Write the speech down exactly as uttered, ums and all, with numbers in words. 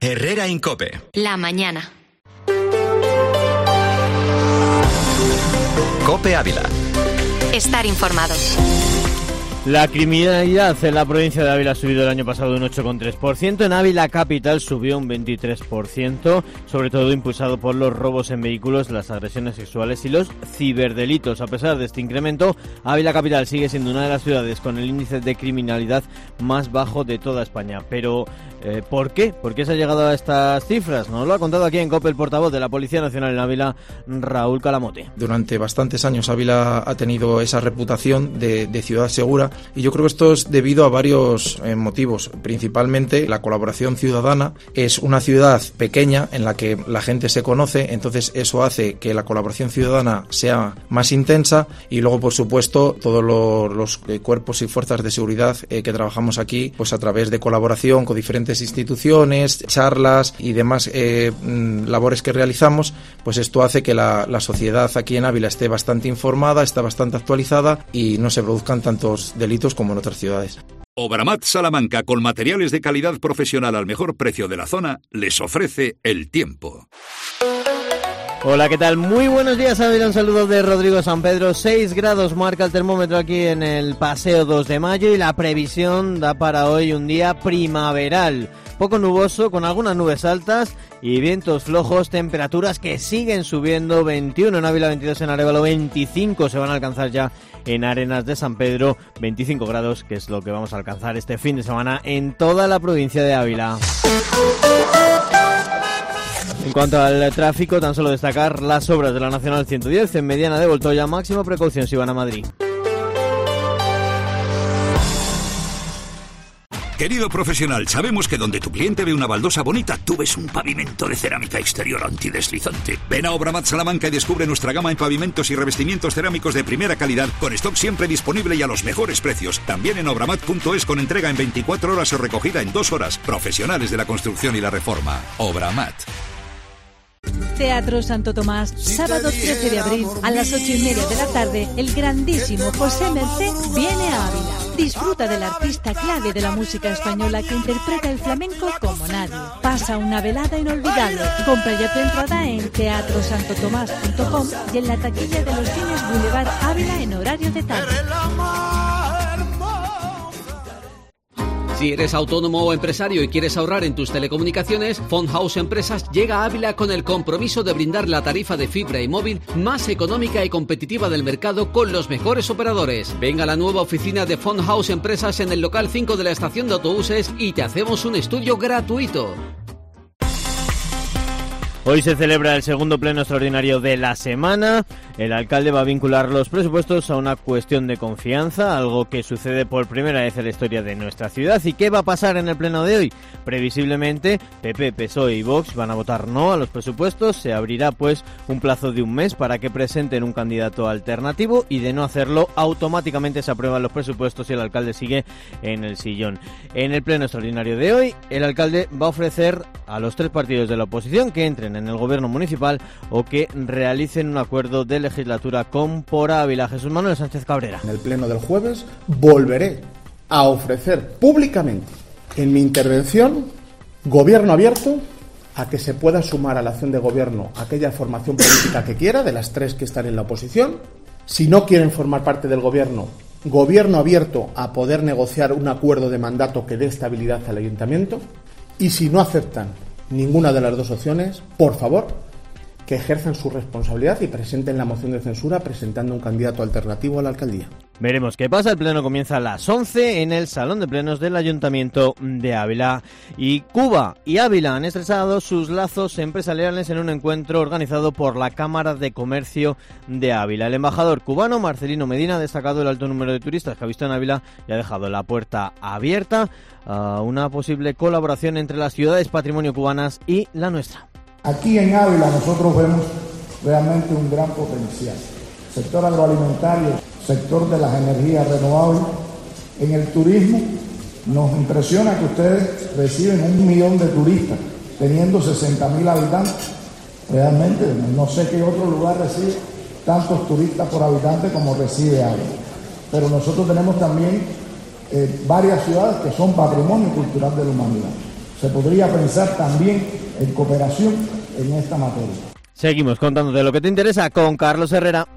Herrera Incope. La mañana. Cope Ávila. Estar informados. La criminalidad en la provincia de Ávila ha subido el año pasado un ocho coma tres por ciento, en Ávila Capital subió un veintitrés por ciento, sobre todo impulsado por los robos en vehículos, las agresiones sexuales y los ciberdelitos. A pesar de este incremento, Ávila Capital sigue siendo una de las ciudades con el índice de criminalidad más bajo de toda España. Pero, eh, ¿por qué? ¿Por qué se ha llegado a estas cifras? Nos lo ha contado aquí en COPE el portavoz de la Policía Nacional en Ávila, Raúl Calamote. Durante bastantes años Ávila ha tenido esa reputación de, de ciudad segura, y yo creo que esto es debido a varios eh, motivos. Principalmente la colaboración ciudadana. Es una ciudad pequeña en la que la gente se conoce, entonces eso hace que la colaboración ciudadana sea más intensa, y luego por supuesto todos los, los eh, cuerpos y fuerzas de seguridad eh, que trabajamos aquí, pues a través de colaboración con diferentes instituciones, charlas y demás eh, labores que realizamos, pues esto hace que la, la sociedad aquí en Ávila esté bastante informada, está bastante actualizada y no se produzcan tantos delitos como en otras ciudades. Obramat Salamanca, con materiales de calidad profesional al mejor precio de la zona, les ofrece el tiempo. Hola, ¿qué tal? Muy buenos días, Ávila. Un saludo de Rodrigo San Pedro. seis grados marca el termómetro aquí en el Paseo dos de mayo y la previsión da para hoy un día primaveral. Poco nuboso, con algunas nubes altas y vientos flojos, temperaturas que siguen subiendo, veintiuno en Ávila, veintidós en Arévalo, veinticinco se van a alcanzar ya en Arenas de San Pedro, veinticinco grados, que es lo que vamos a alcanzar este fin de semana en toda la provincia de Ávila. En cuanto al tráfico, tan solo destacar las obras de la Nacional ciento diez en Mediana de Voltoya, máxima precaución si van a Madrid. Querido profesional, sabemos que donde tu cliente ve una baldosa bonita, tú ves un pavimento de cerámica exterior antideslizante. Ven a Obramat Salamanca y descubre nuestra gama en pavimentos y revestimientos cerámicos de primera calidad, con stock siempre disponible y a los mejores precios. También en obramat punto es, con entrega en veinticuatro horas o recogida en dos horas. Profesionales de la construcción y la reforma. Obramat. Teatro Santo Tomás, sábado trece de abril a las ocho y media de la tarde, el grandísimo José Mercé viene a Ávila. Disfruta del artista clave de la música española que interpreta el flamenco como nadie. Pasa una velada inolvidable. Compra ya tu entrada en teatro santo tomás punto com y en la taquilla de los cines Boulevard Ávila en horario de tarde. Si eres autónomo o empresario y quieres ahorrar en tus telecomunicaciones, Phone House Empresas llega a Ávila con el compromiso de brindar la tarifa de fibra y móvil más económica y competitiva del mercado con los mejores operadores. Venga a la nueva oficina de Phone House Empresas en el local cinco de la estación de autobuses y te hacemos un estudio gratuito. Hoy se celebra el segundo pleno extraordinario de la semana. El alcalde va a vincular los presupuestos a una cuestión de confianza, algo que sucede por primera vez en la historia de nuestra ciudad. ¿Y qué va a pasar en el pleno de hoy? Previsiblemente, P P, P S O E y Vox van a votar no a los presupuestos. Se abrirá pues un plazo de un mes para que presenten un candidato alternativo y, de no hacerlo, automáticamente se aprueban los presupuestos y el alcalde sigue en el sillón. En el pleno extraordinario de hoy, el alcalde va a ofrecer a los tres partidos de la oposición que entren en el gobierno municipal o que realicen un acuerdo de legislatura con Por Ávila. Jesús Manuel Sánchez Cabrera. En el pleno del jueves volveré a ofrecer públicamente en mi intervención gobierno abierto, a que se pueda sumar a la acción de gobierno aquella formación política que quiera, de las tres que están en la oposición. Si no quieren formar parte del gobierno, gobierno abierto a poder negociar un acuerdo de mandato que dé estabilidad al ayuntamiento. Y si no aceptan ninguna de las dos opciones, por favor, que ejerzan su responsabilidad y presenten la moción de censura presentando un candidato alternativo a la alcaldía. Veremos qué pasa. El pleno comienza a las once en el Salón de Plenos del Ayuntamiento de Ávila. Y Cuba y Ávila han estrechado sus lazos empresariales en un encuentro organizado por la Cámara de Comercio de Ávila. El embajador cubano Marcelino Medina ha destacado el alto número de turistas que ha visto en Ávila y ha dejado la puerta abierta a una posible colaboración entre las ciudades patrimonio cubanas y la nuestra. Aquí en Ávila nosotros vemos realmente un gran potencial. Sector agroalimentario, sector de las energías renovables. En el turismo nos impresiona que ustedes reciben un millón de turistas, teniendo sesenta mil habitantes. Realmente no sé qué otro lugar recibe tantos turistas por habitante como recibe Ávila. Pero nosotros tenemos también eh, varias ciudades que son patrimonio cultural de la humanidad. Se podría pensar también en cooperación en esta materia. Seguimos contándote lo que te interesa con Carlos Herrera.